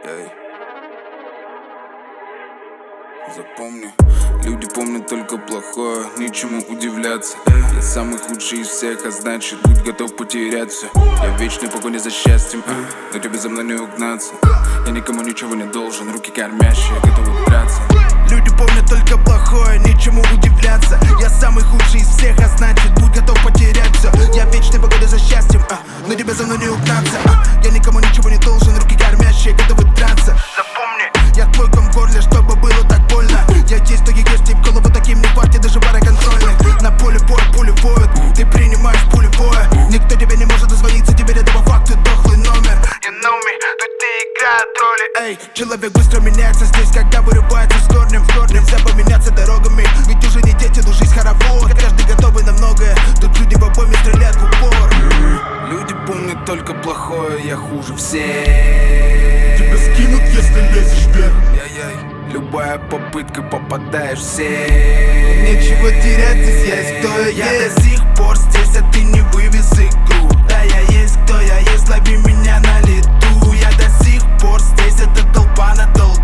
Эй. Запомни, люди помнят только плохое, нечему удивляться. Я самый худший из всех, а значит, будь готов потерять все. Я в вечной погоне за счастьем, но тебе за мной не угнаться. Я никому ничего не должен, руки кормящие, готовы драться. Люди помнят только плохое, нечему удивляться. Я самый худший из всех, а значит, будь готов потерять все. Я в вечной погоне за счастьем, но тебе за мной не угнаться. Я никому ничего не должен, руки кормящие, готовы драться. Запомни, я твой ком в горле, чтобы было так больно. Я есть, кто есть, тип голову таким не хватит даже пары контрольных. На поле боя пули воют, ты принимаешь пулевое. Никто тебе не может дозвониться, теперь это по факту дохлый номер. You know me, тут не играют роли. Эй, человек быстро меняется здесь, когда вырывается с корнем. Нельзя поменяться дорогами, ведь уже не дети, но жизнь хоровод. Каждый готовый на многое, тут люди в обойме стреляют в упор. Люди помнят только плохое, я хуже всех. Тебя скинут, если лезешь вверх. Любая попытка, попадаешь в сеть. Нечего терять, здесь есть кто я есть. До сих пор здесь, а ты не вывез игру. Да, я есть кто я есть, лови меня на лету. Я до сих пор здесь, эта толпа на толпу.